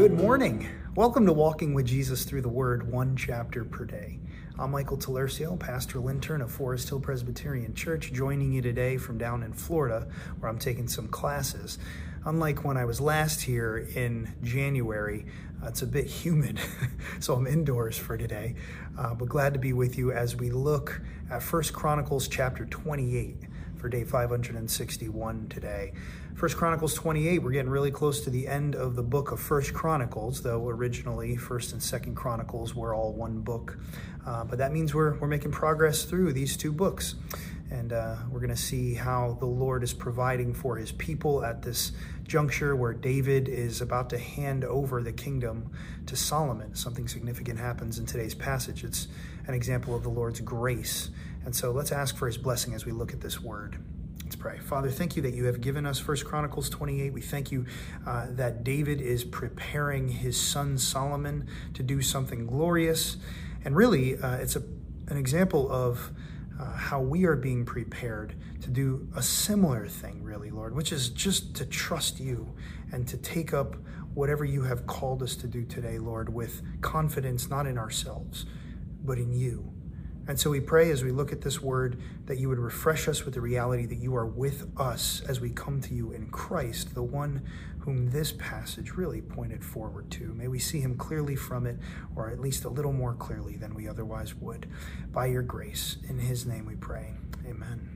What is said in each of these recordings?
Good morning. Welcome to Walking with Jesus Through the Word, one chapter per day. I'm Michael Talercio, pastoral intern of Forest Hill Presbyterian Church, joining you today from down in Florida, where I'm taking some classes. Unlike when I was last here in January, it's a bit humid, so I'm indoors for today. But glad to be with you as we look at 1 Chronicles chapter 28 for day 561 today. 1 Chronicles 28, we're getting really close to the end of the book of 1 Chronicles, though originally 1st and 2nd Chronicles were all one book. But that means we're making progress through these two books. And we're going to see how the Lord is providing for his people at this juncture where David is about to hand over the kingdom to Solomon. Something significant happens in today's passage. It's an example of the Lord's grace. And so let's ask for his blessing as we look at this word. Let's pray. Father, thank you that you have given us 1 Chronicles 28. We thank you that David is preparing his son Solomon to do something glorious. And really, it's an example of how we are being prepared to do a similar thing, really, Lord, which is just to trust you and to take up whatever you have called us to do today, Lord, with confidence, not in ourselves, but in you. And so we pray as we look at this word that you would refresh us with the reality that you are with us as we come to you in Christ, the one whom this passage really pointed forward to. May we see him clearly from it, or at least a little more clearly than we otherwise would. By your grace, in his name we pray. Amen.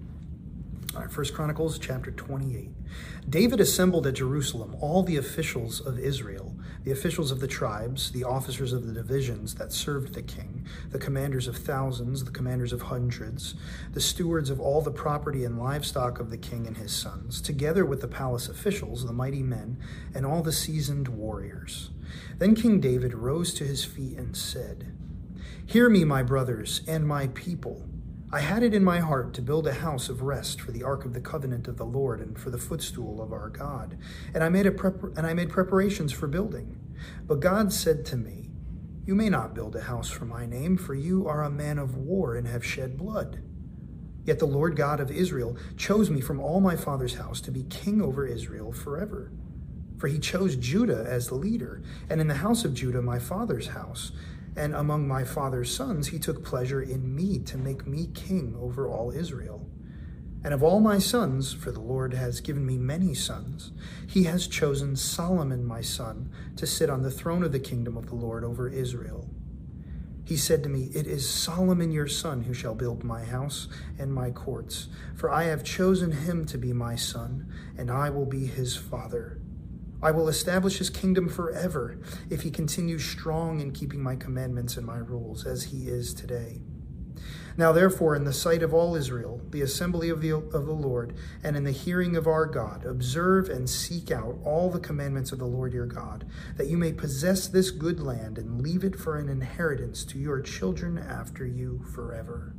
All right, 1 Chronicles chapter 28. David assembled at Jerusalem all the officials of Israel, the officials of the tribes, the officers of the divisions that served the king, the commanders of thousands, the commanders of hundreds, the stewards of all the property and livestock of the king and his sons, together with the palace officials, the mighty men, and all the seasoned warriors. Then King David rose to his feet and said, "Hear me, my brothers and my people. I had it in my heart to build a house of rest for the ark of the covenant of the Lord and for the footstool of our God. And I made preparations for building. But God said to me, 'You may not build a house for my name, for you are a man of war and have shed blood.' Yet the Lord God of Israel chose me from all my father's house to be king over Israel forever. For he chose Judah as the leader, and in the house of Judah my father's house, and among my father's sons, he took pleasure in me to make me king over all Israel. And of all my sons, for the Lord has given me many sons, he has chosen Solomon, my son, to sit on the throne of the kingdom of the Lord over Israel. He said to me, 'It is Solomon your son who shall build my house and my courts, for I have chosen him to be my son, and I will be his father. I will establish his kingdom forever if he continues strong in keeping my commandments and my rules as he is today. Now therefore, in the sight of all Israel, the assembly of the Lord, and in the hearing of our God, observe and seek out all the commandments of the Lord your God, that you may possess this good land and leave it for an inheritance to your children after you forever.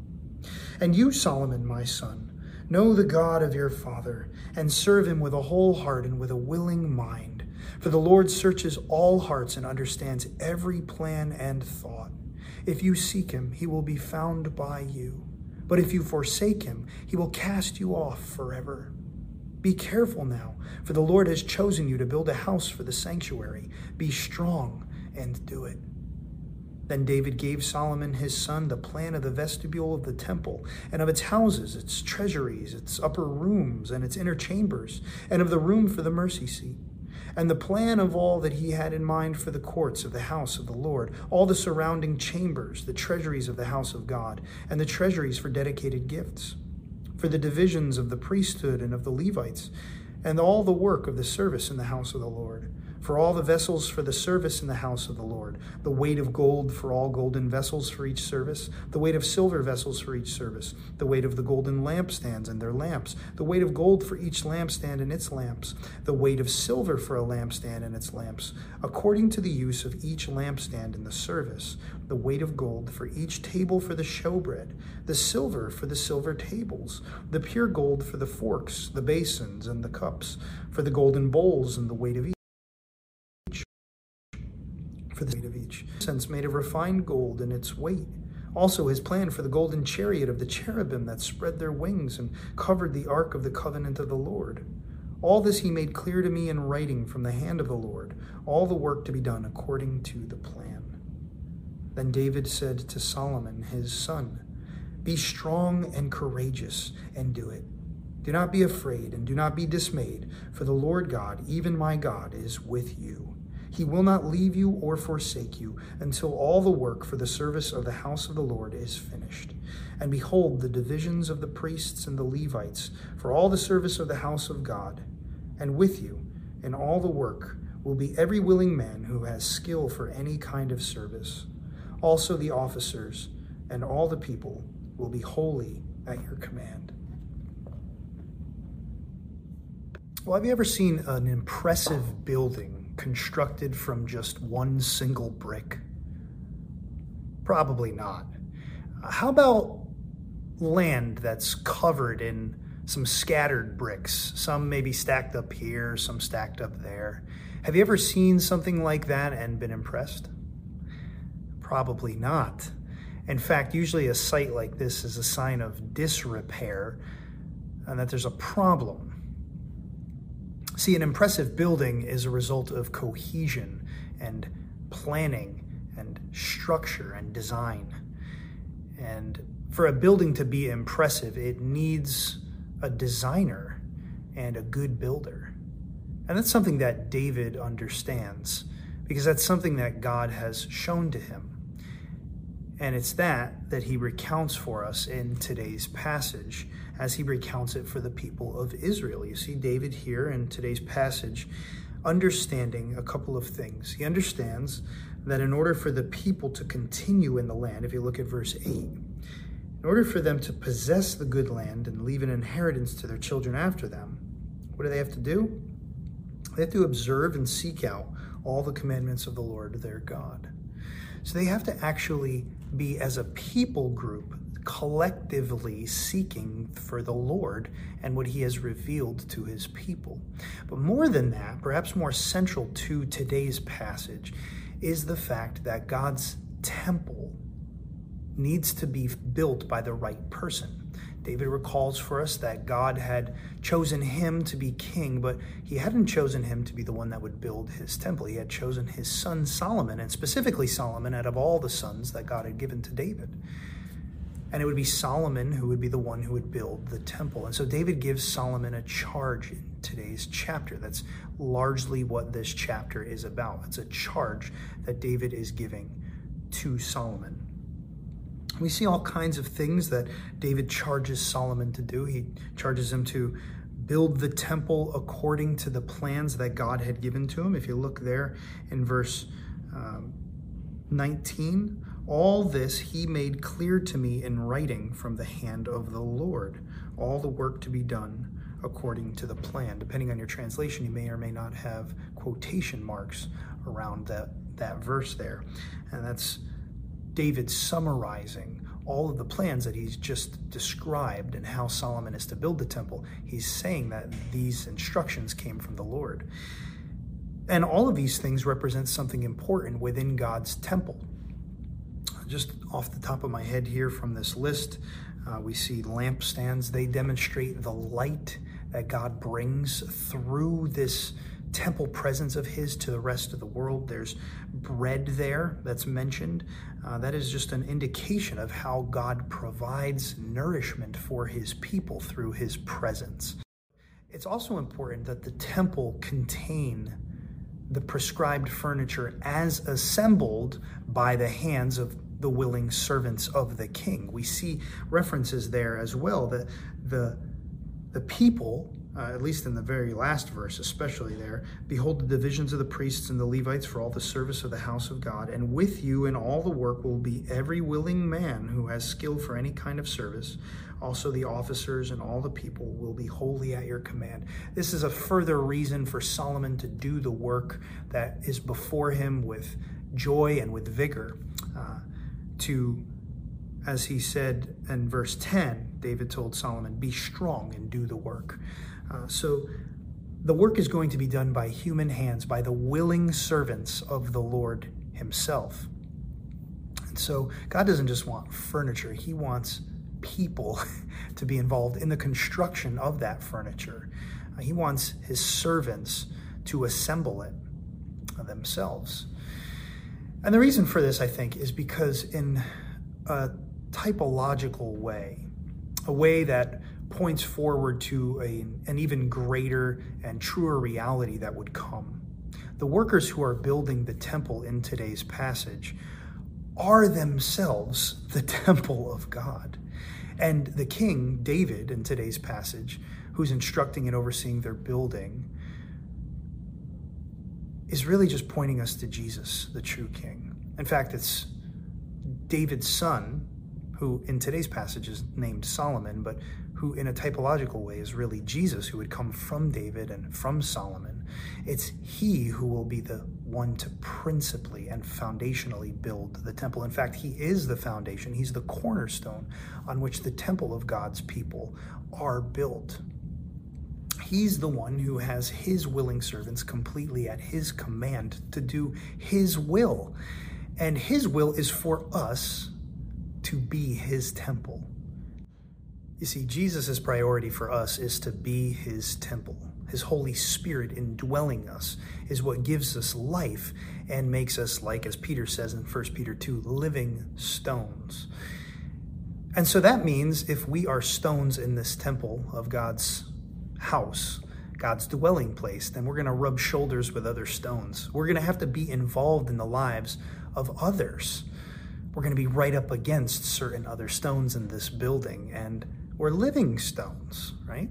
And you, Solomon, my son, know the God of your father, and serve him with a whole heart and with a willing mind. For the Lord searches all hearts and understands every plan and thought. If you seek him, he will be found by you. But if you forsake him, he will cast you off forever. Be careful now, for the Lord has chosen you to build a house for the sanctuary. Be strong and do it." Then David gave Solomon his son the plan of the vestibule of the temple, and of its houses, its treasuries, its upper rooms, and its inner chambers, and of the room for the mercy seat, and the plan of all that he had in mind for the courts of the house of the Lord, all the surrounding chambers, the treasuries of the house of God, and the treasuries for dedicated gifts, for the divisions of the priesthood and of the Levites, and all the work of the service in the house of the Lord, for all the vessels for the service in the house of the Lord, the weight of gold for all golden vessels for each service, the weight of silver vessels for each service, the weight of the golden lampstands and their lamps, the weight of gold for each lampstand and its lamps, the weight of silver for a lampstand and its lamps, according to the use of each lampstand in the service, the weight of gold for each table for the showbread, the silver for the silver tables, the pure gold for the forks, the basins, and the cups, for the golden bowls and the weight of each. For the weight of each, incense made of refined gold in its weight. Also his plan for the golden chariot of the cherubim that spread their wings and covered the ark of the covenant of the Lord. All this he made clear to me in writing from the hand of the Lord, all the work to be done according to the plan. Then David said to Solomon, his son, "Be strong and courageous, and do it. Do not be afraid, and do not be dismayed, for the Lord God, even my God, is with you. He will not leave you or forsake you until all the work for the service of the house of the Lord is finished. And behold, the divisions of the priests and the Levites for all the service of the house of God. And with you in all the work will be every willing man who has skill for any kind of service. Also the officers and all the people will be wholly at your command." Well, have you ever seen an impressive building constructed from just one single brick? Probably not. How about land that's covered in some scattered bricks, some maybe stacked up here, some stacked up there? Have you ever seen something like that and been impressed? Probably not. In fact, usually a site like this is a sign of disrepair and that there's a problem. See, an impressive building is a result of cohesion and planning and structure and design. And for a building to be impressive, it needs a designer and a good builder. And that's something that David understands, because that's something that God has shown to him. And it's that he recounts for us in today's passage, as he recounts it for the people of Israel. You see David here in today's passage understanding a couple of things. He understands that in order for the people to continue in the land, if you look at verse 8, in order for them to possess the good land and leave an inheritance to their children after them, what do they have to do? They have to observe and seek out all the commandments of the Lord their God. So they have to actually be, as a people group, collectively seeking for the Lord and what he has revealed to his people. But more than that, perhaps more central to today's passage, is the fact that God's temple needs to be built by the right person. David recalls for us that God had chosen him to be king, but he hadn't chosen him to be the one that would build his temple. He had chosen his son Solomon, and specifically Solomon out of all the sons that God had given to David. And it would be Solomon who would be the one who would build the temple. And so David gives Solomon a charge in today's chapter. That's largely what this chapter is about. It's a charge that David is giving to Solomon. We see all kinds of things that David charges Solomon to do. He charges him to build the temple according to the plans that God had given to him. If you look there in verse 19, all this he made clear to me in writing from the hand of the Lord, all the work to be done according to the plan. Depending on your translation, you may or may not have quotation marks around that verse there. And that's David summarizing all of the plans that he's just described and how Solomon is to build the temple. He's saying that these instructions came from the Lord. And all of these things represent something important within God's temple. Just off the top of my head here from this list, we see lampstands. They demonstrate the light that God brings through this temple presence of his to the rest of the world. There's bread there that's mentioned. That is just an indication of how God provides nourishment for his people through his presence. It's also important that the temple contain the prescribed furniture as assembled by the hands of the willing servants of the king. We see references there as well that the people, at least in the very last verse, especially there, behold, the divisions of the priests and the Levites for all the service of the house of God, and with you in all the work will be every willing man who has skill for any kind of service. Also the officers and all the people will be wholly at your command. This is a further reason for Solomon to do the work that is before him with joy and with vigor. As he said in verse 10, David told Solomon, be strong and do the work. So the work is going to be done by human hands, by the willing servants of the Lord himself. And so God doesn't just want furniture, he wants people to be involved in the construction of that furniture. He wants his servants to assemble it themselves. And the reason for this, I think, is because in a typological way, a way that points forward to an even greater and truer reality that would come, the workers who are building the temple in today's passage are themselves the temple of God. And the king, David, in today's passage, who's instructing and overseeing their building, is really just pointing us to Jesus, the true king. In fact, it's David's son, who in today's passage is named Solomon, but who in a typological way is really Jesus, who would come from David and from Solomon. It's he who will be the one to principally and foundationally build the temple. In fact, he is the foundation. He's the cornerstone on which the temple of God's people are built. He's the one who has his willing servants completely at his command to do his will. And his will is for us to be his temple. You see, Jesus' priority for us is to be his temple. His Holy Spirit indwelling us is what gives us life and makes us, like as Peter says in 1 Peter 2, living stones. And so that means if we are stones in this temple of God's house, God's dwelling place, then we're going to rub shoulders with other stones. We're going to have to be involved in the lives of others. We're going to be right up against certain other stones in this building, and we're living stones, right?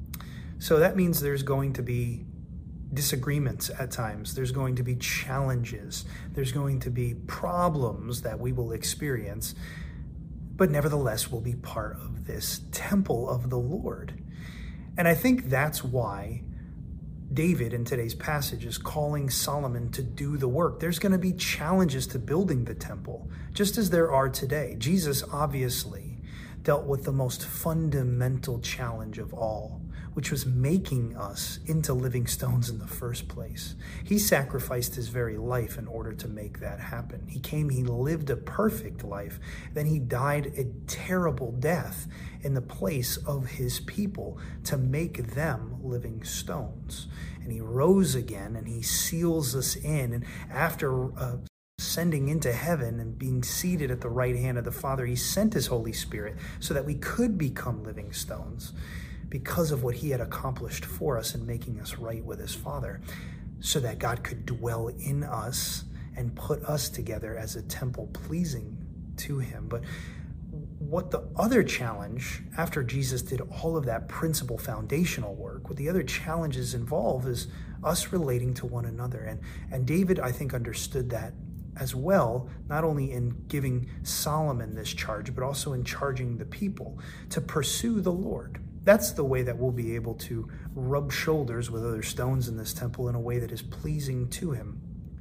So that means there's going to be disagreements at times. There's going to be challenges. There's going to be problems that we will experience, but nevertheless will be part of this temple of the Lord. And I think that's why David in today's passage is calling Solomon to do the work. There's going to be challenges to building the temple, just as there are today. Jesus obviously dealt with the most fundamental challenge of all, which was making us into living stones in the first place. He sacrificed his very life in order to make that happen. He came, he lived a perfect life, then he died a terrible death in the place of his people to make them living stones. And he rose again and he seals us in. And after ascending into heaven and being seated at the right hand of the Father, he sent his Holy Spirit so that we could become living stones, because of what he had accomplished for us in making us right with his Father, so that God could dwell in us and put us together as a temple pleasing to him. But what the other challenge, after Jesus did all of that principal foundational work, what the other challenges involve is us relating to one another. And David, I think, understood that as well, not only in giving Solomon this charge, but also in charging the people to pursue the Lord. That's the way that we'll be able to rub shoulders with other stones in this temple in a way that is pleasing to him.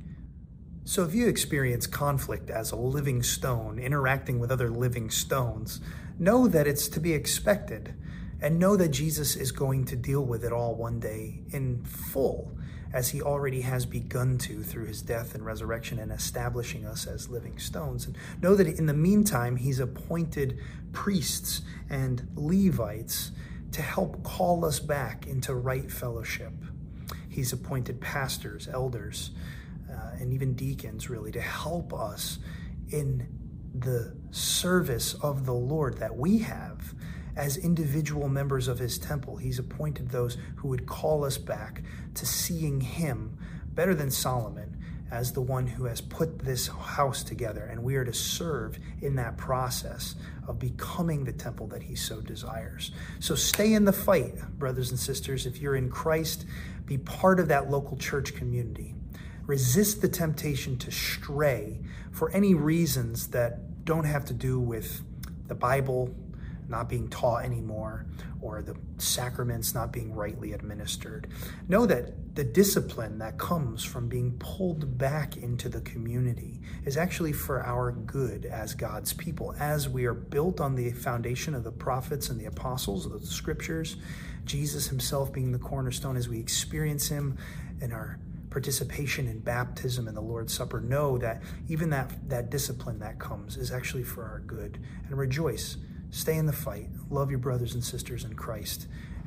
So if you experience conflict as a living stone interacting with other living stones, know that it's to be expected, and know that Jesus is going to deal with it all one day in full, as he already has begun to through his death and resurrection and establishing us as living stones. And know that in the meantime, he's appointed priests and Levites to help call us back into right fellowship. He's appointed pastors, elders, and even deacons, really, to help us in the service of the Lord that we have as individual members of his temple. He's appointed those who would call us back to seeing him better than Solomon as the one who has put this house together, and we are to serve in that process of becoming the temple that he so desires. So stay in the fight, brothers and sisters. If you're in Christ, be part of that local church community. Resist the temptation to stray for any reasons that don't have to do with the Bible not being taught anymore, or the sacraments not being rightly administered. Know that the discipline that comes from being pulled back into the community is actually for our good as God's people. As we are built on the foundation of the prophets and the apostles of the scriptures, Jesus himself being the cornerstone, as we experience him in our participation in baptism and the Lord's Supper, know that even that discipline that comes is actually for our good. And rejoice. Stay in the fight. Love your brothers and sisters in Christ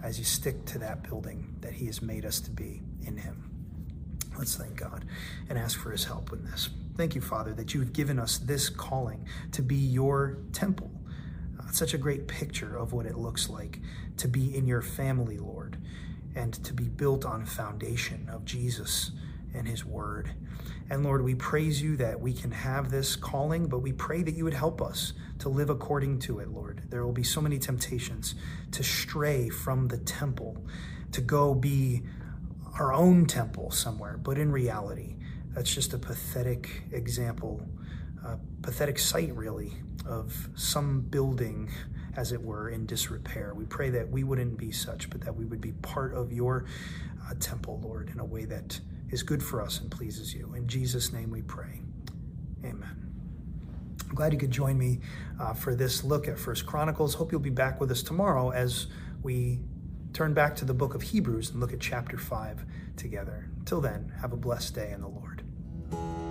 as you stick to that building that he has made us to be in him. Let's thank God and ask for his help in this. Thank you, Father, that you've given us this calling to be your temple. It's such a great picture of what it looks like to be in your family, Lord, and to be built on a foundation of Jesus and his word. And Lord, we praise you that we can have this calling, but we pray that you would help us to live according to it, Lord. There will be so many temptations to stray from the temple, to go be our own temple somewhere. But in reality, that's just a pathetic example, a pathetic sight, really, of some building, as it were, in disrepair. We pray that we wouldn't be such, but that we would be part of your temple, Lord, in a way that is good for us and pleases you. In Jesus' name we pray. Amen. I'm glad you could join me for this look at 1 Chronicles. Hope you'll be back with us tomorrow as we turn back to the book of Hebrews and look at chapter 5 together. Till then, have a blessed day in the Lord.